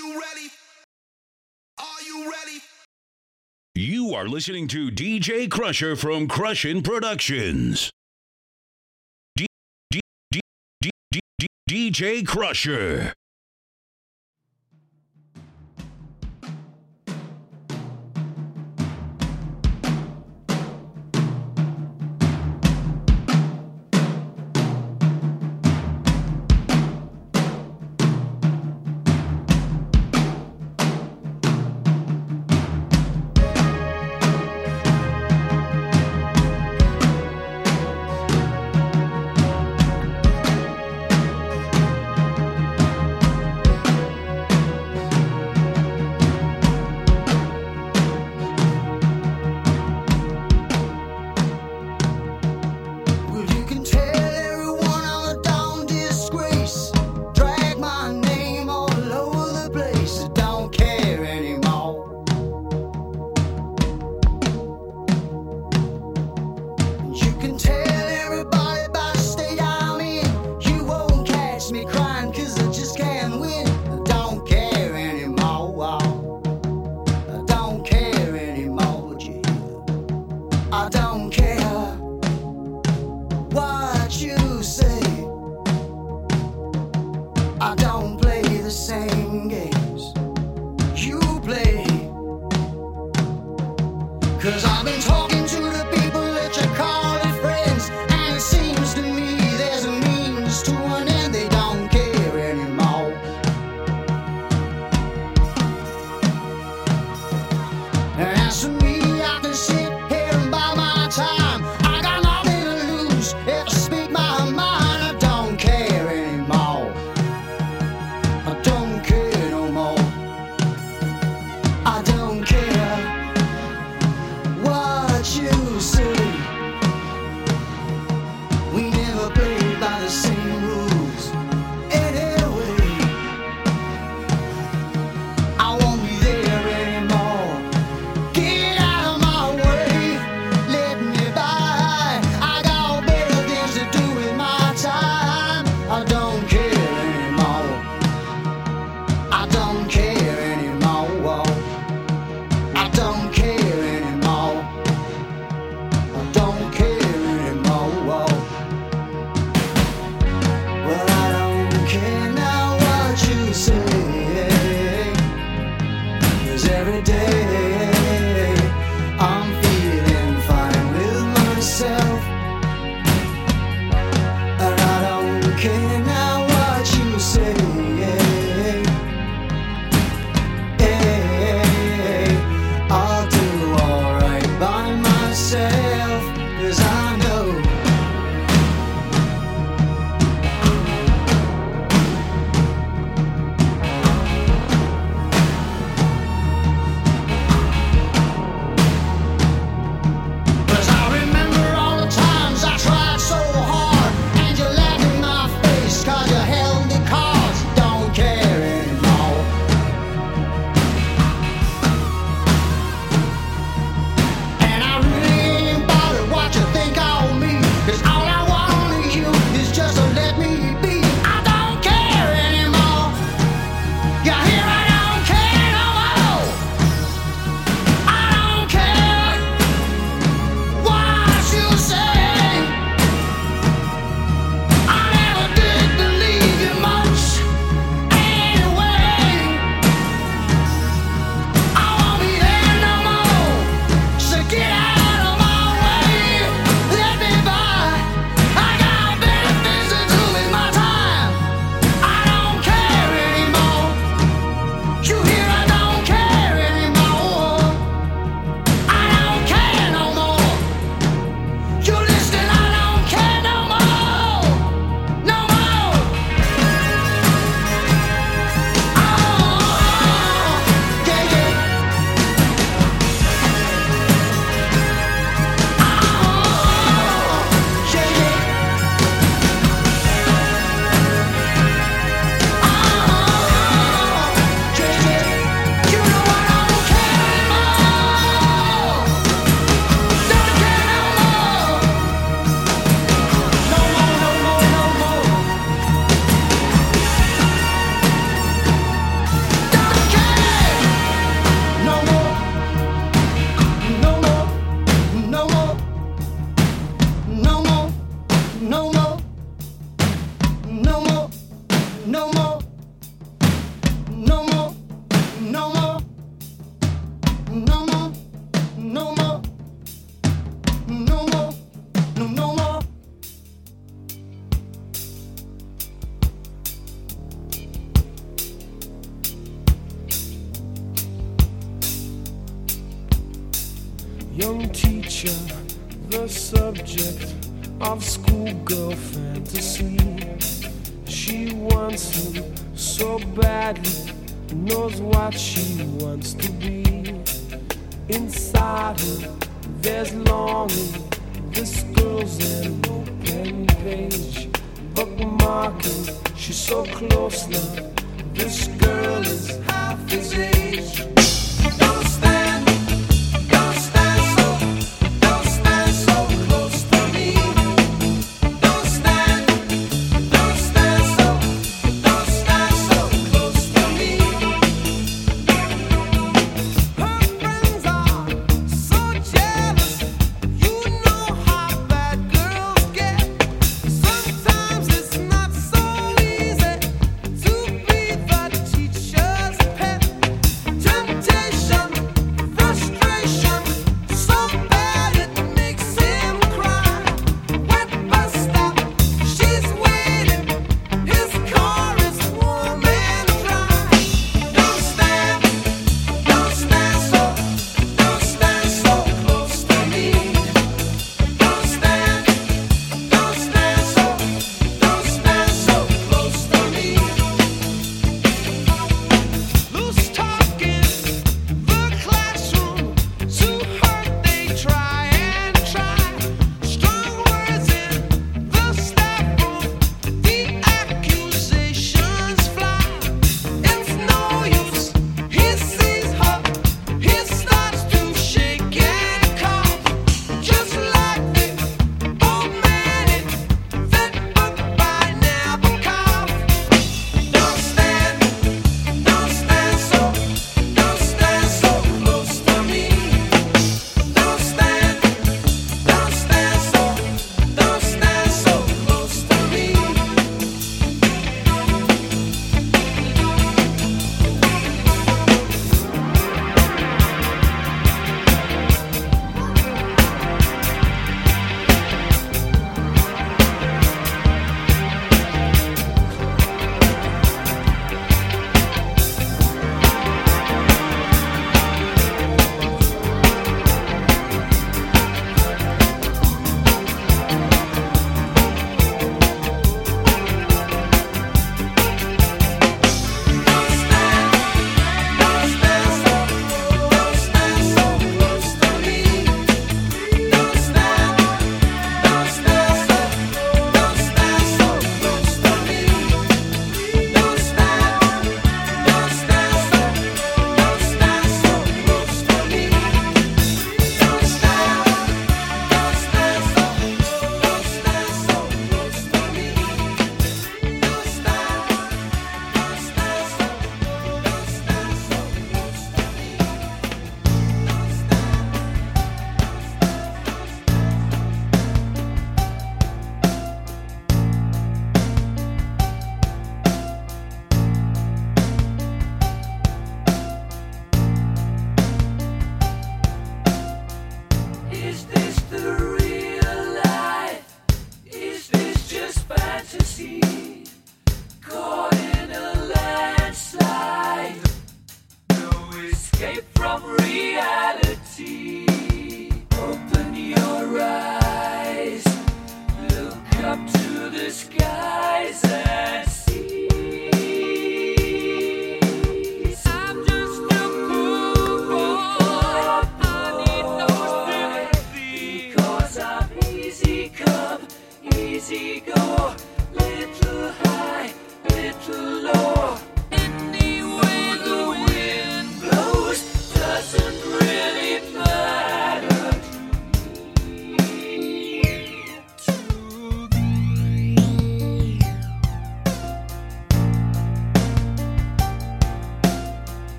you ready? Are you ready? You are listening to DJ Crusher from Crushin' Productions. DJ Crusher. What no more, no more, no more, no more, no more, no more, no more. Young teacher, the subject of schoolgirl fantasy. She wants him so badly, knows what she wants to be. Inside her, there's longing. This girl's an open page, bookmarking. She's so close now. This girl is half his age. Don't stand. Don't stand so close to me. Don't stand so close to me. Her friends are so jealous. You know how bad girls get. Sometimes it's not so easy to be the teacher's pet. Temptation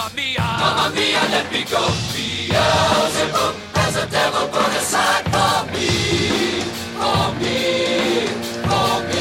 mia, mamma mia, let me go. Beelzebub has a devil put aside for me, for me, for me.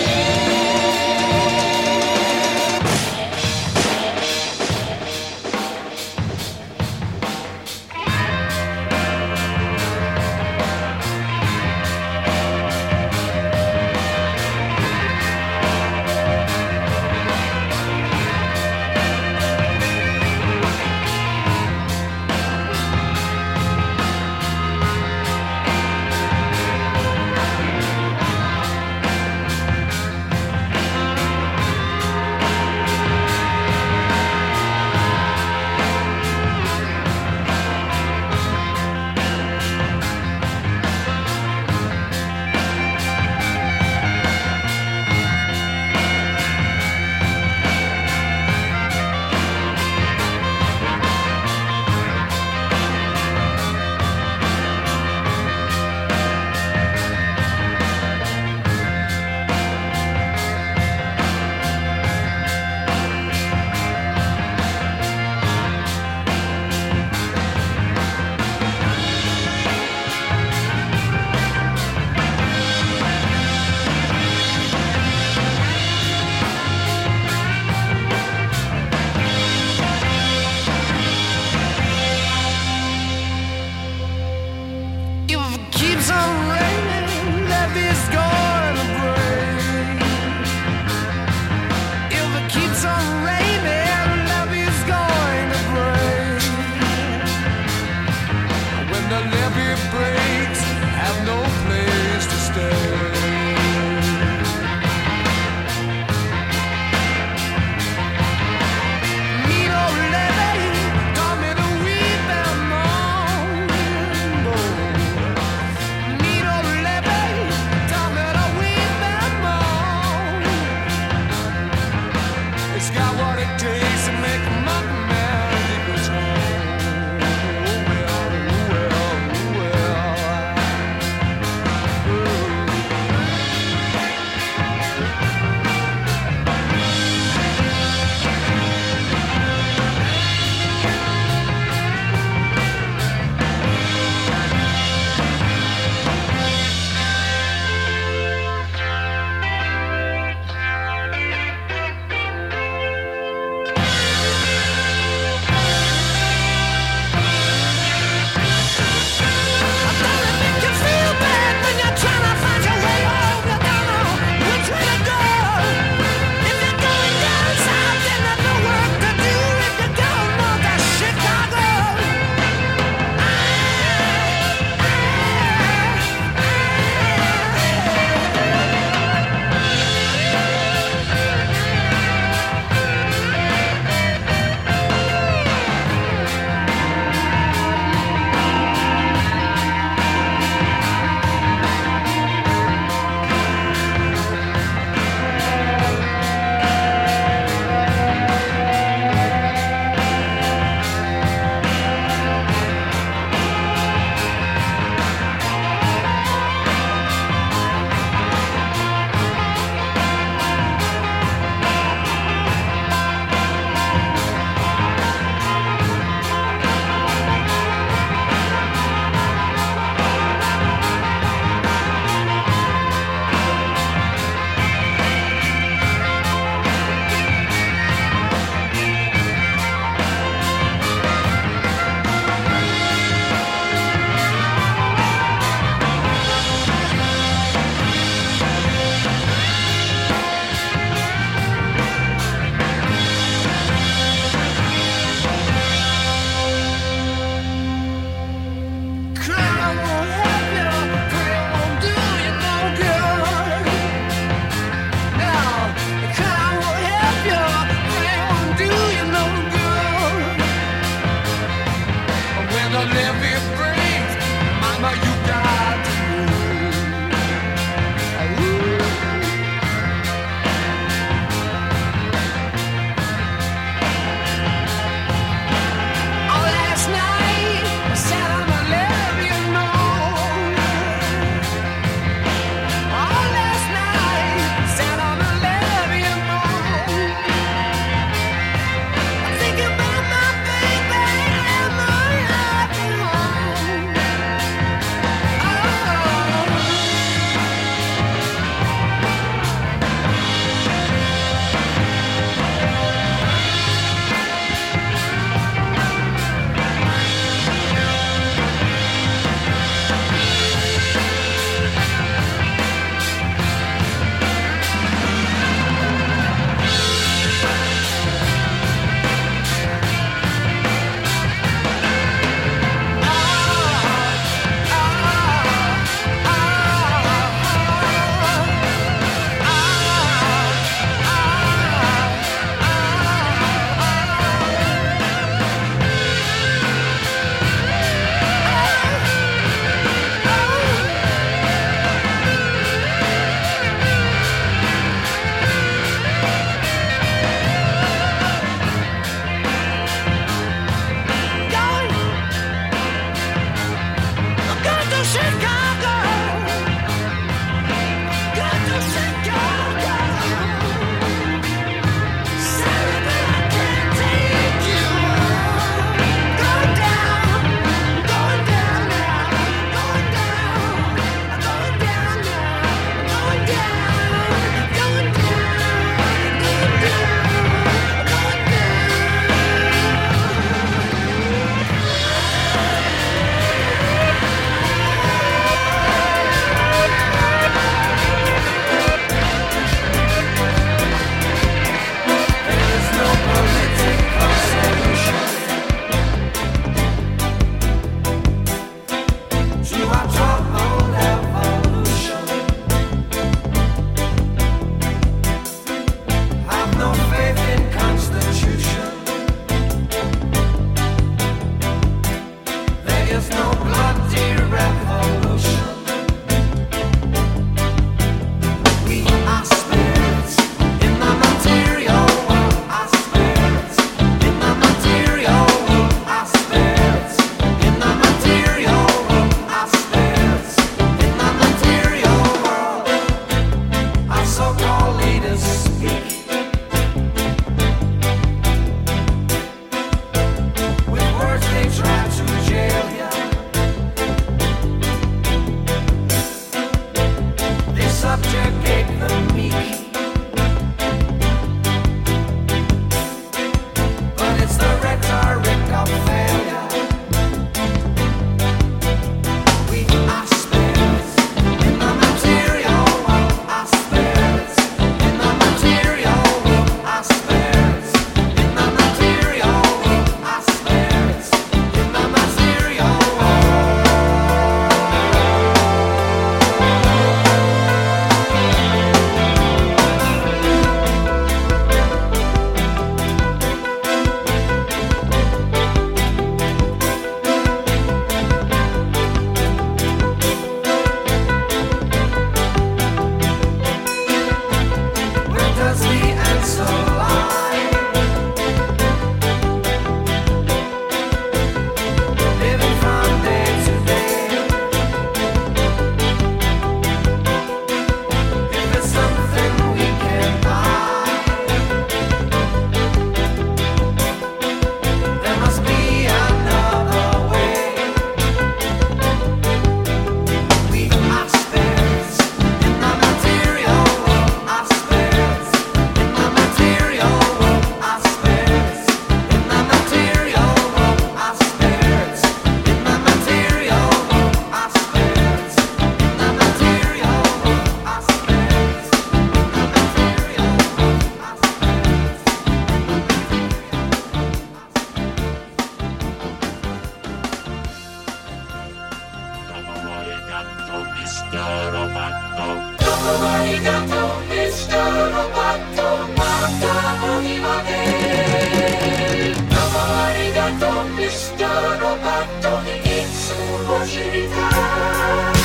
人のバットにいつも知りたい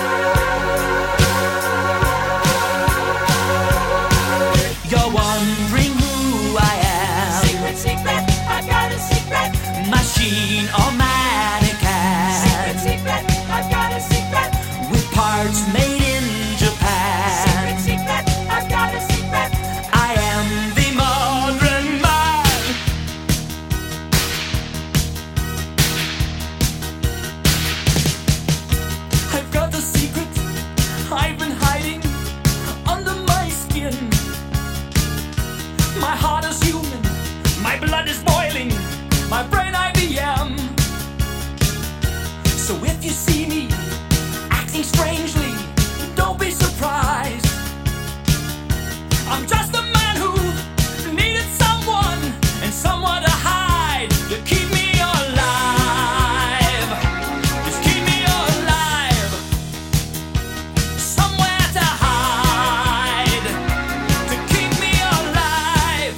You're wondering who I am. Secret, secret, I got a secret. Machine or mannequin. Secret, secret, I got a secret. With parts made in Japan. Secret, secret, I got a secret. I am the modern man. I've got the secret I've been hiding under my skin. My heart is human, my blood is boiling, my brain IBM. So if you see me acting strangely, don't be surprised. I'm just a man who needed someone and someone to hide to keep me alive. Just keep me alive. Somewhere to hide to keep me alive.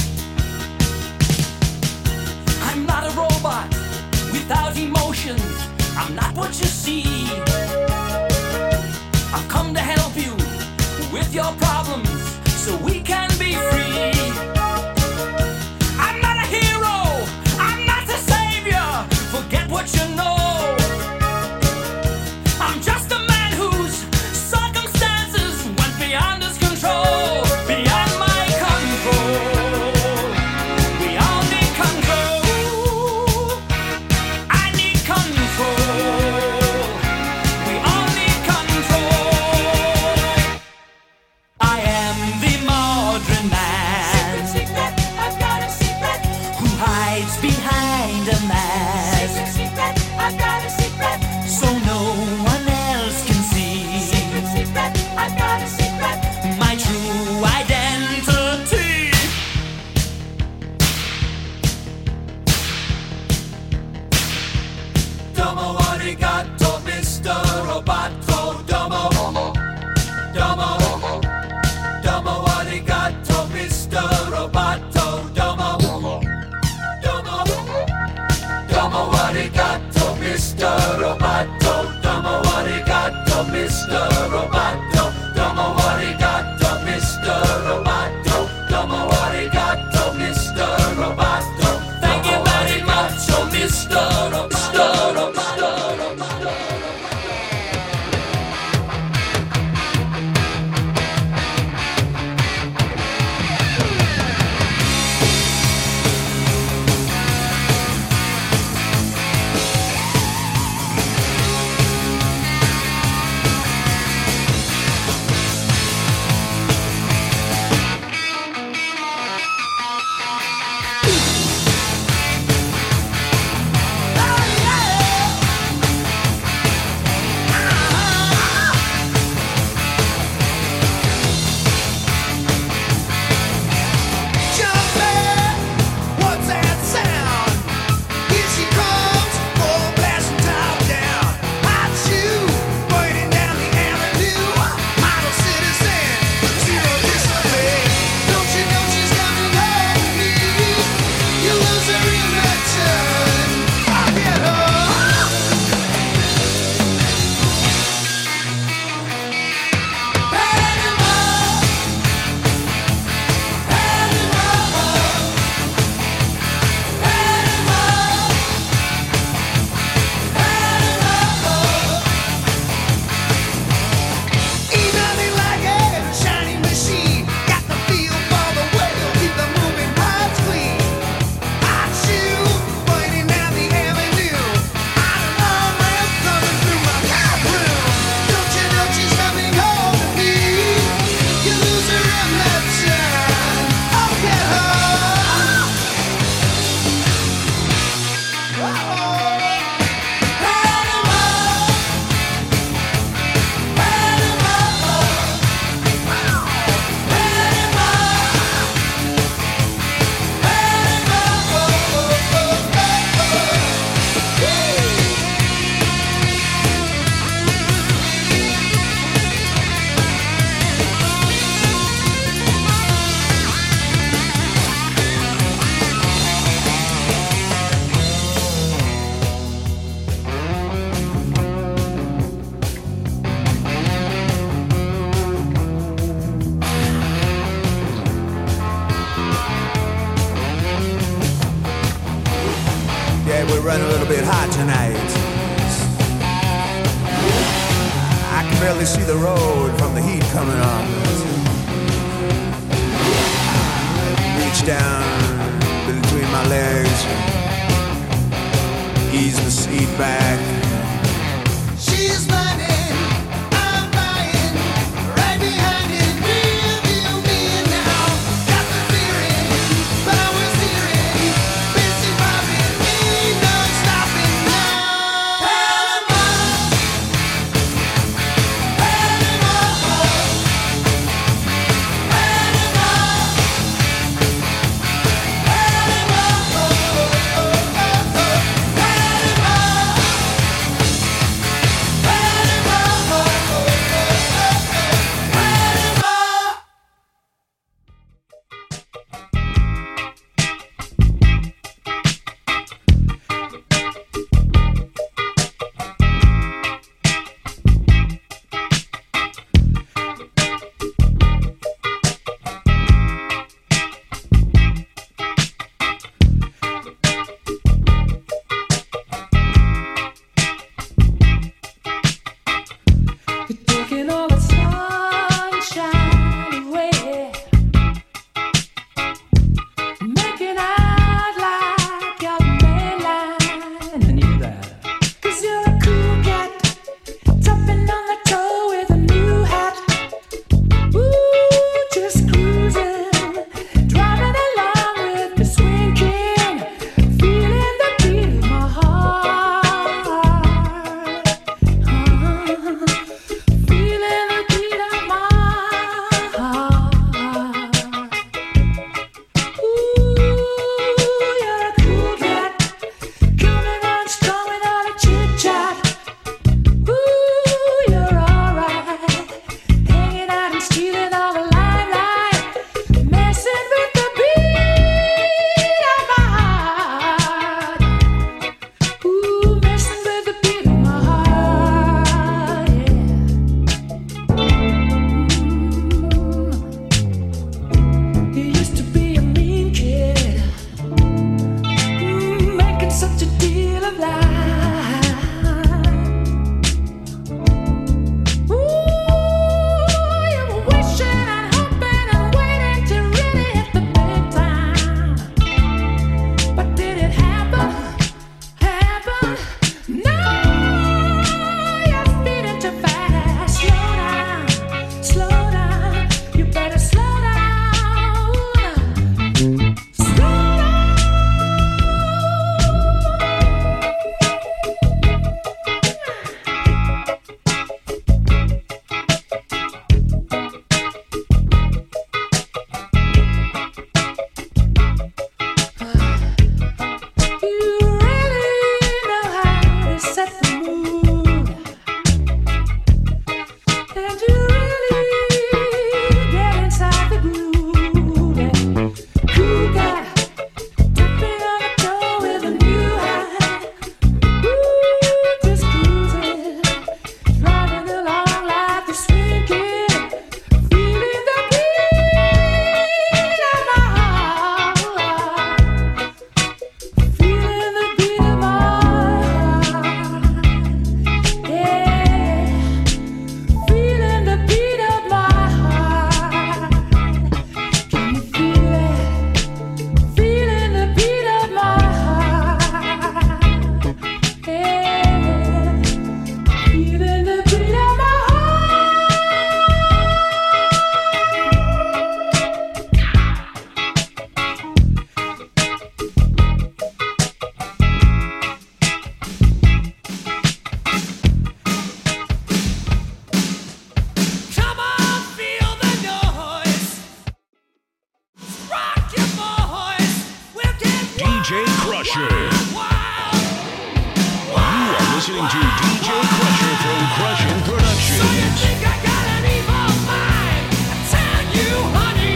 I'm not a robot without emotions. I'm not what you see. I've come to help you with your problems so we can be free. I'm not a hero, I'm not the savior. Forget what you know. I'm just a man whose circumstances went beyond his control, beyond my control. We all need control. I need control. that we're running a little bit hot tonight. I can barely see the road from the heat coming on. Reach down between my legs, ease the seat back. She's running, I'm buying, right behind it, rearview mirror now. Got the feeling, power steering, busy bobbing, ain't no stopping now. Panama, Panama, Taking all the sunshine away, making out like you're the main line. I knew that. 'Cause you're a cool cat, tapping on the toe with a new hat. Ooh, just cruising, driving along with the swing king, feeling the beat of my heart. Feeling the beat of my heart. Ooh, you're a cool cat, coming on strong with all the chit chat. Ooh, you're alright, hanging out and stealing all the limelight, messing with the beat of my heart. Ooh, messing with the beat of my heart, yeah. You used to be a mean kid, making such a deal of life. Ooh, you were wishing and hoping and waiting to really hit the big time. But did it happen? Happen? No, you're speeding too fast. Slow down, you better slow down. Slow down. You really know how to set the mood, and you really get inside the groove. Cool guy, tapping on the toe with a new hat. Ooh, just cruising, driving along like the swing kid, feeling the beat of my heart. Feeling the beat of my heart, yeah. Feeling the beat of my heart. Can you feel it? Feeling the beat of my heart, yeah. Feeling the beat of my Come on, feel the noise. Rock your voice. We'll get DJ Crusher. wild. You are listening to DJ Crusher from Crushin' So you Productions. think I got an evil mind? I tell you, honey,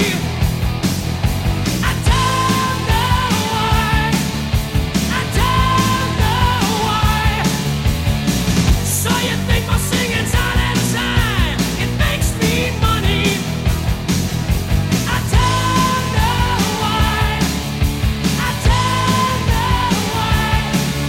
I don't know why. I don't know why. So you think my singing's all that time? It makes me money. I don't know why. I don't know why.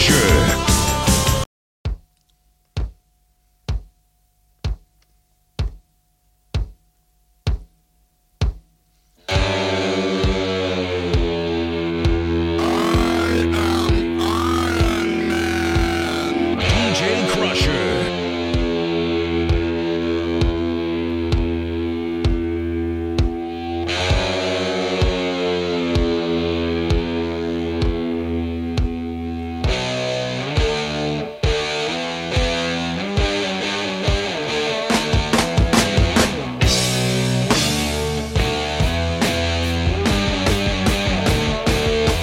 Crusher. DJ Crusher.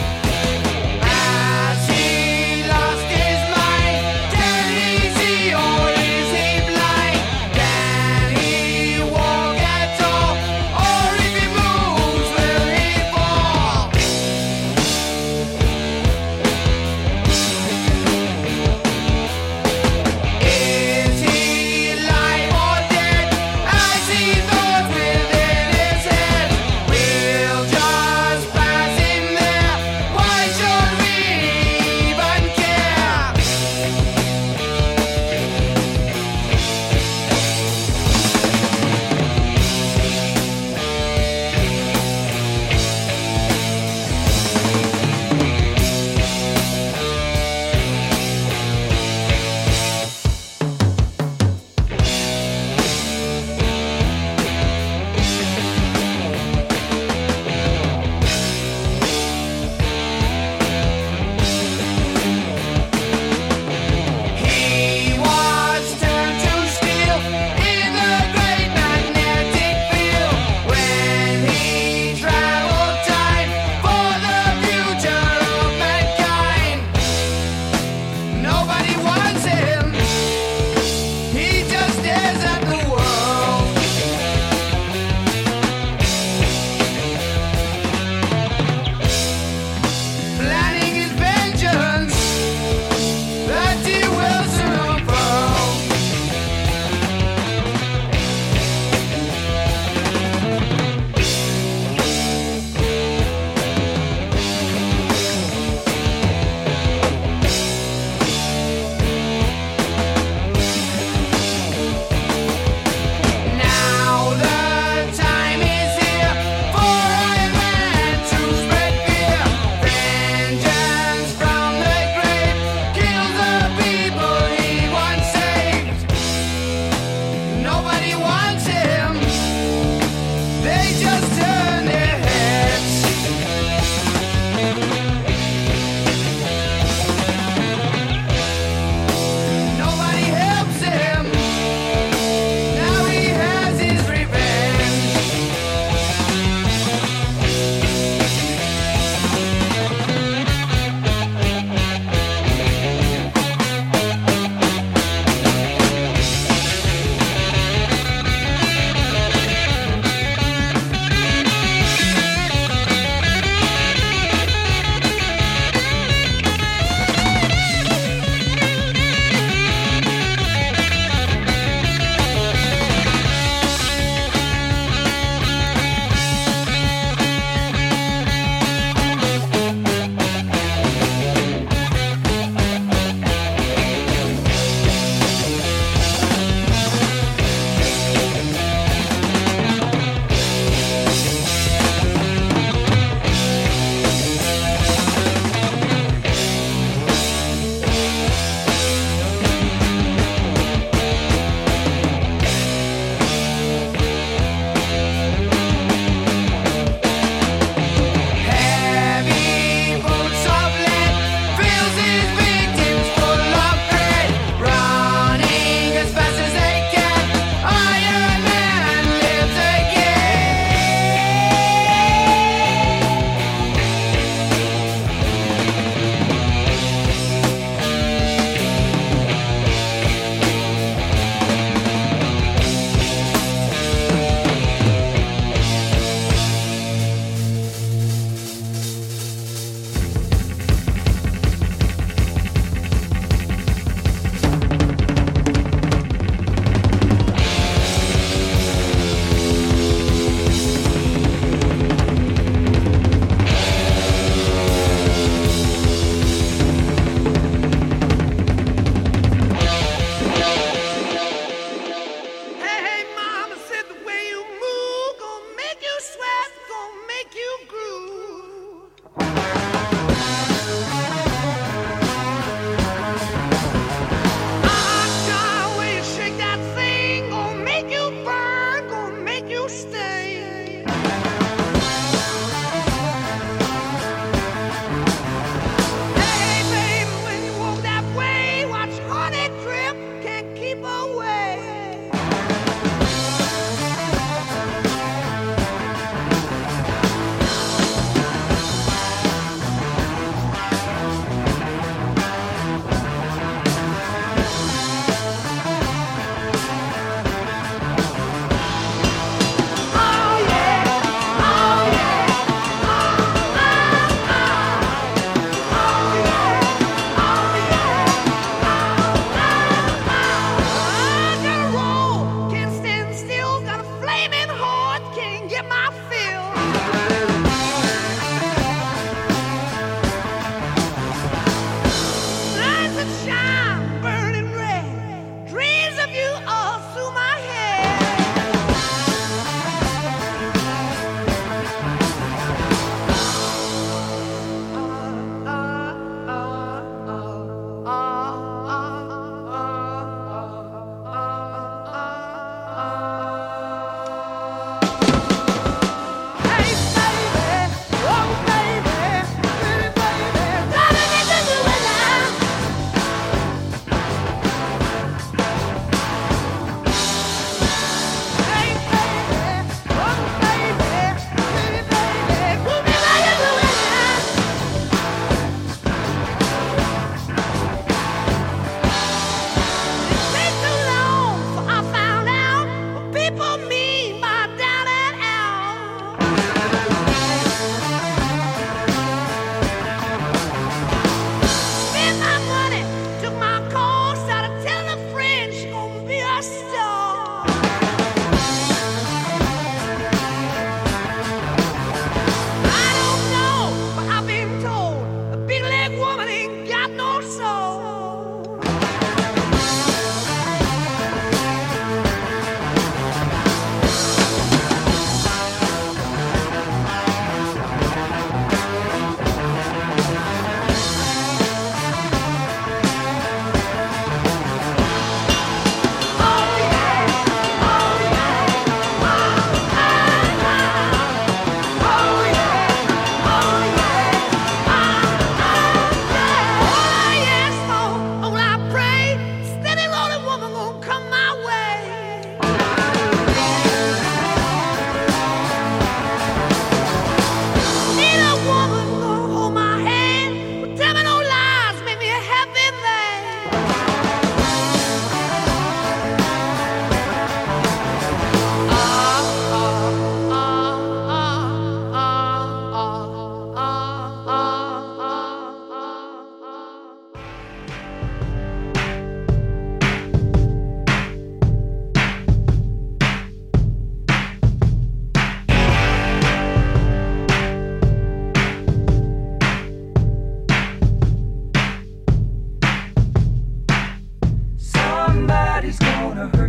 As he lost his mind, dead easy on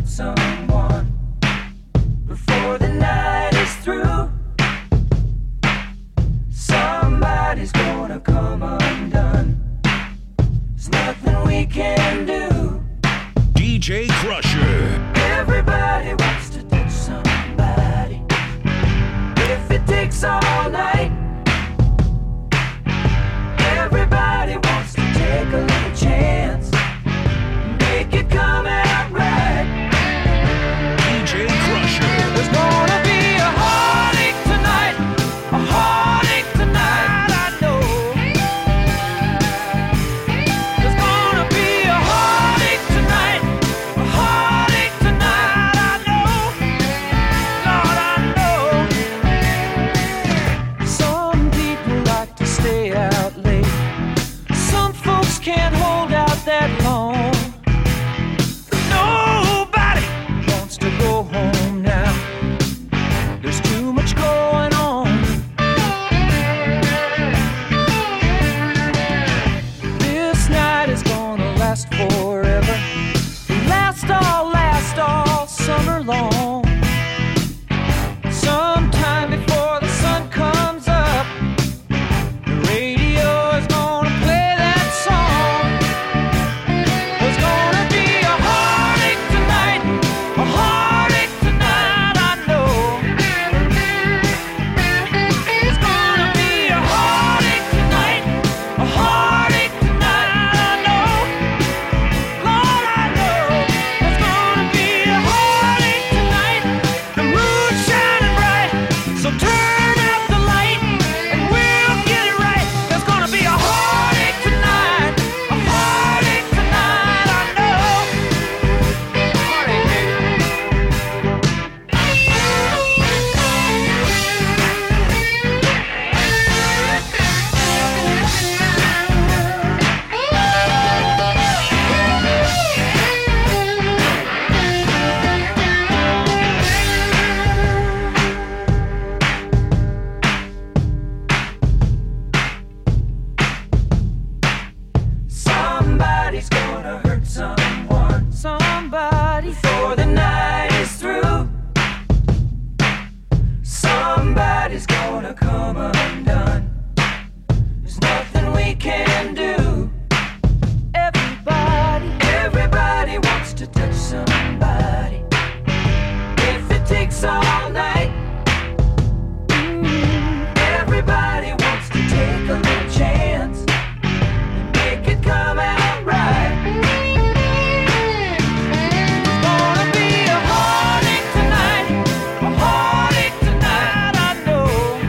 hurt someone before the night is through. Somebody's gonna come undone. There's nothing we can do. DJ Crusher. Everybody wants to touch somebody. If it takes all night, everybody wants to take a little chance, make it come out right. DJ Crusher. There's gonna be a heartache tonight, a heartache tonight, I know. There's gonna be a heartache tonight, a heartache tonight, I know. Lord, I know. Some people like to stay out late. Some folks can't hold out that long. Nobody wants to go home now. There's too much going on. This night is gonna last forever. Last all summer long. Sometime before the sun comes up, the radio is gonna play that song. There's gonna be a heartache tonight, a heartache tonight, I know. There's gonna be a heartache tonight, a heartache tonight, I know. Lord, I know. There's gonna be a heartache tonight. The moon's shining bright, so turn up the light and we'll get it right. There's gonna be a heartache tonight, a heartache tonight, I know. Heartache, somebody's gonna hurt someone, somebody, before the night is through. Somebody's gonna come undone. There's nothing we can do. Everybody wants to touch somebody. If it takes all night, everybody wants to take a little chance and make it come out right. There's gonna be a heartache tonight, a heartache tonight, I know.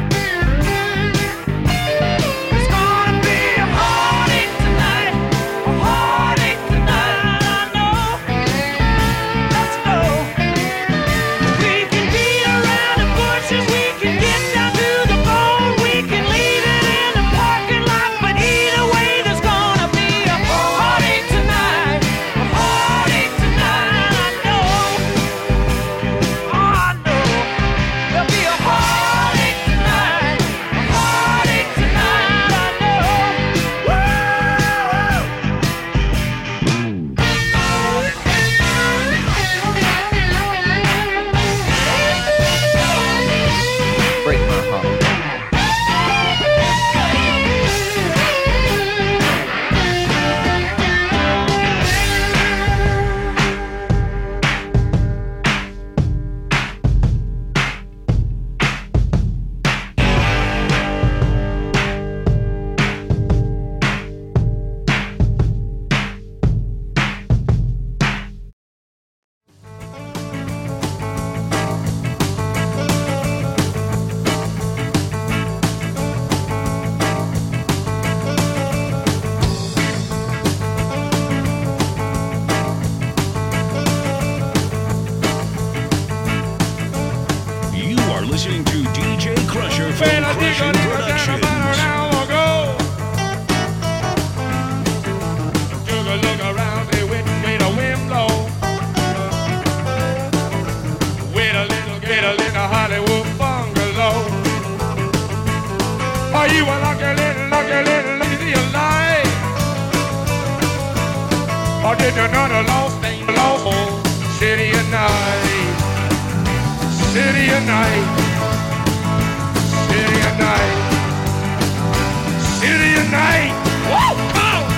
There's gonna be a heartache tonight, a heartache tonight, I know. Let's go. We can beat around the bushes, we can get down to the bone, we can leave it in the parking lot, but either way there's gonna be a heartache tonight, a heartache tonight, I know. Oh, I know. There'll be a heartache tonight, a heartache tonight, I know. Break my heart. You are listening to DJ Crusher from Crushing Productions. Took a look around, say which way the wind blow. Wait a little Hollywood bungalow. Are you a lucky little lady alive? Or did you know the lost city in of night. City of night. City of night. Woo! Come on!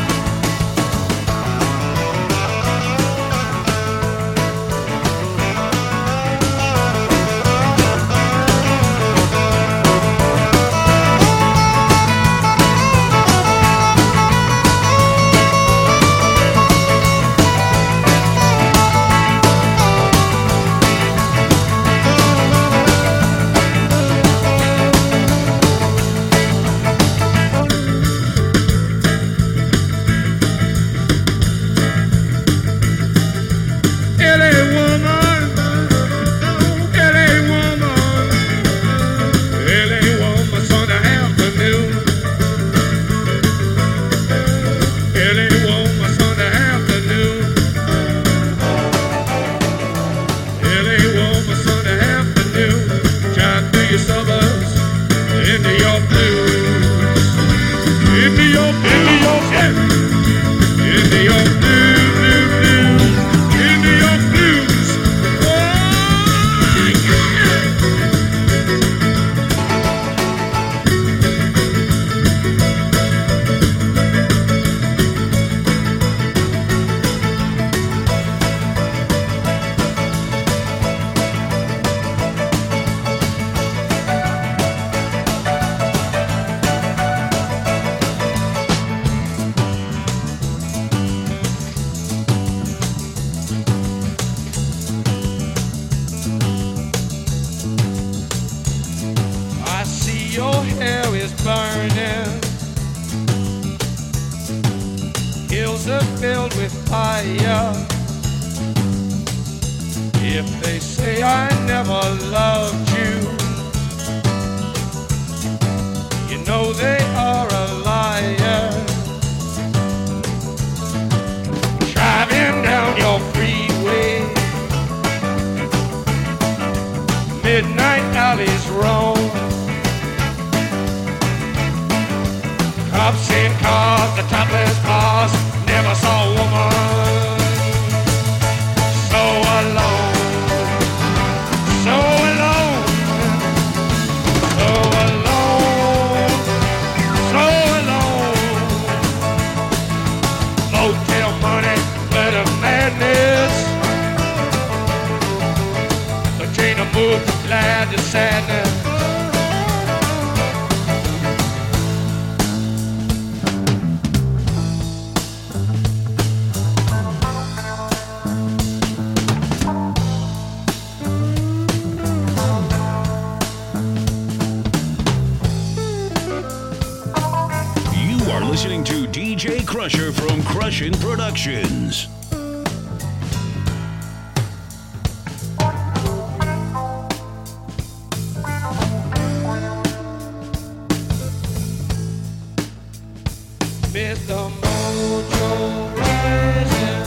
Listening to DJ Crusher from Crushin' Productions. Mr. Mojo rising.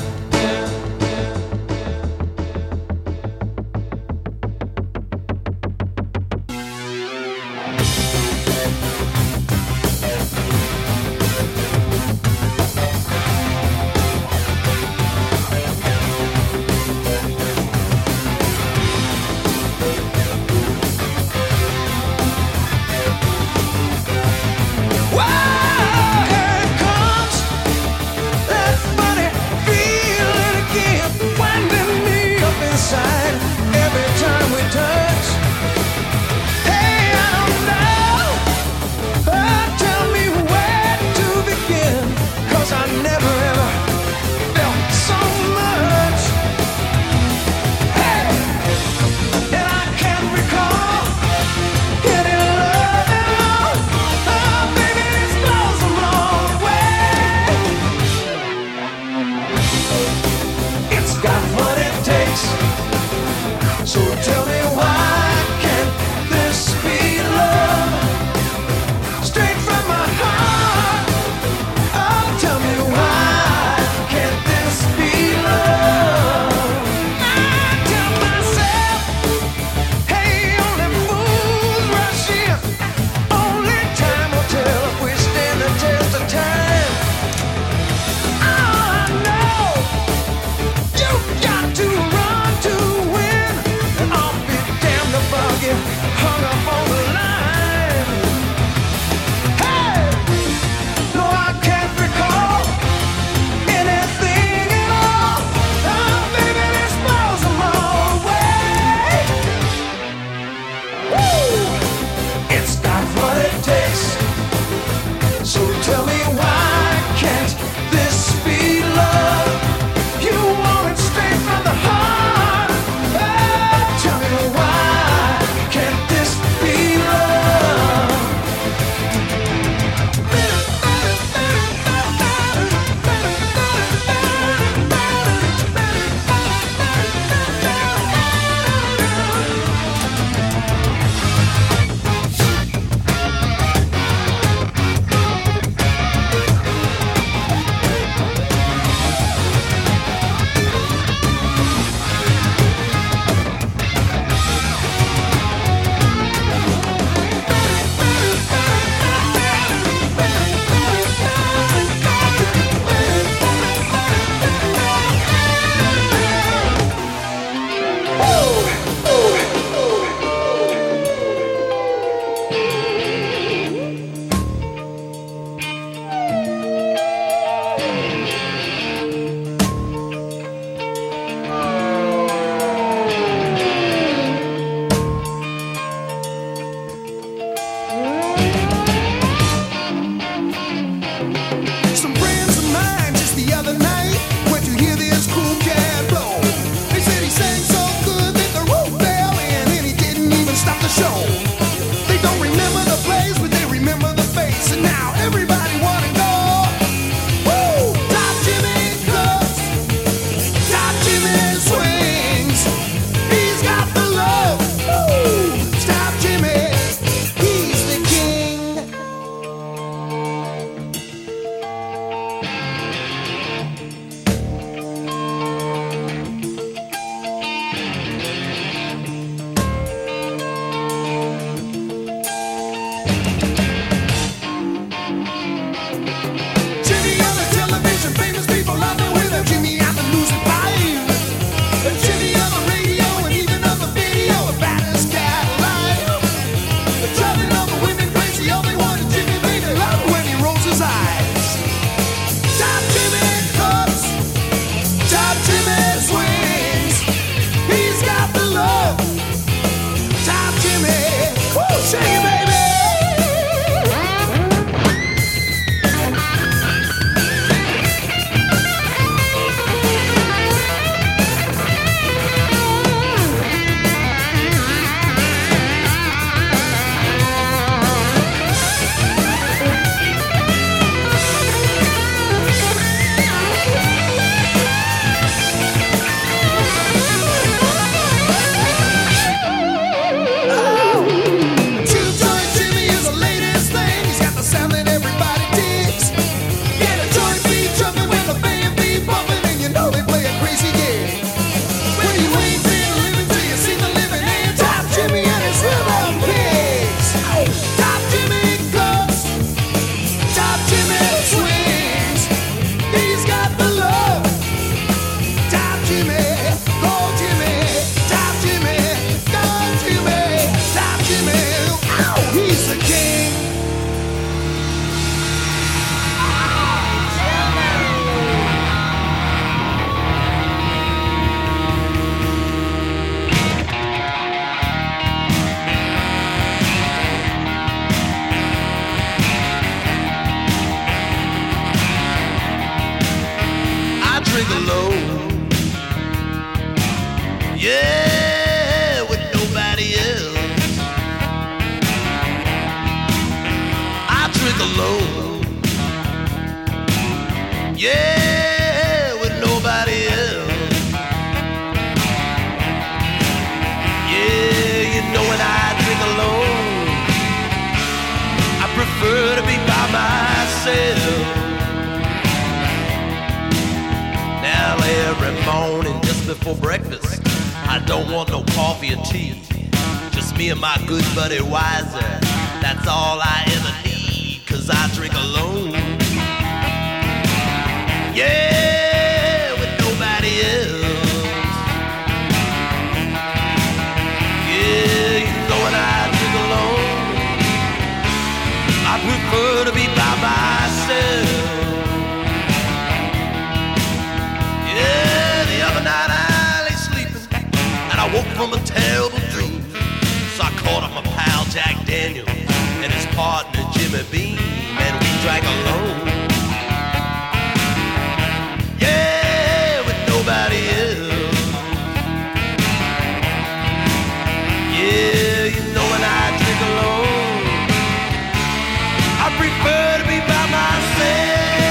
Yeah, with nobody else. I drink alone. Yeah, with nobody else. Yeah, you know when I drink alone, I prefer to be by myself. Now every morning just before breakfast, I don't want no coffee or tea. Just me and my good buddy Wiser. That's all I ever need, 'cause I drink alone. Yeah, with nobody else. Yeah, you know when I drink alone, I prefer to be by myself. Yeah, the other night I lay sleeping and I woke from a terrible dream. So I called up my pal Jack Daniels and his partner Jimmy Beam, and we drank alone. Yeah, with nobody else. Yeah, you know when I drink alone, I prefer to be by myself.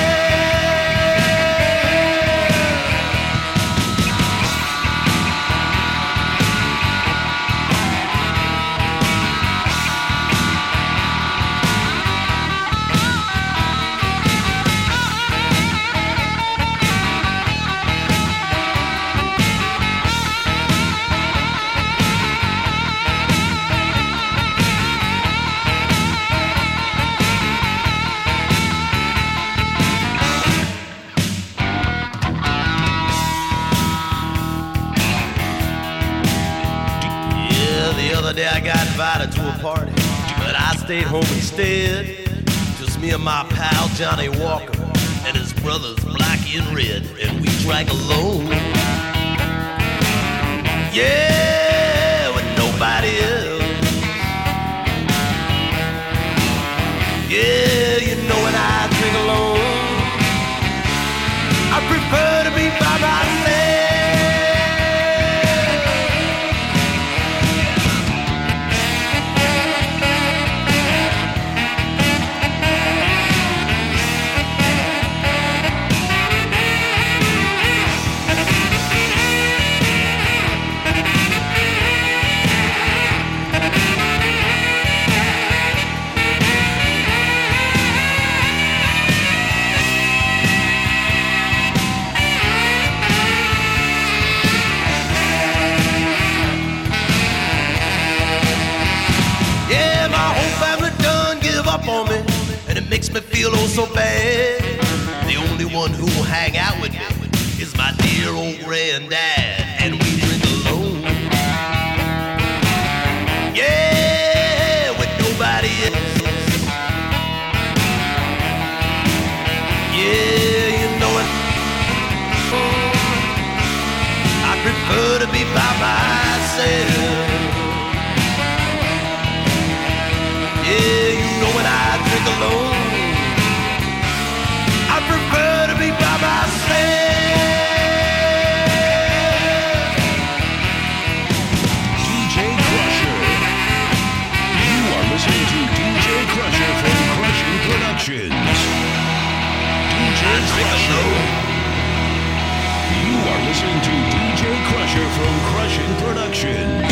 The other day I got invited to a party, but I stayed home instead. Just me and my pal Johnny Walker and his brothers Blackie and Red, and we drank alone. Yeah, with nobody else. Yeah, you know when I drink alone, I prefer to be by myself. On me, and it makes me feel oh so bad. The only one who will hang out with me is my dear old granddad, and we drink alone. Yeah, with nobody else. Yeah, you know it. I prefer to be by myself. Yeah, you know when I drink alone, I prefer to be by myself. DJ Crusher. You are listening to DJ Crusher from Crushing Productions. DJ Crusher. You are listening to DJ Crusher from Crushing Productions.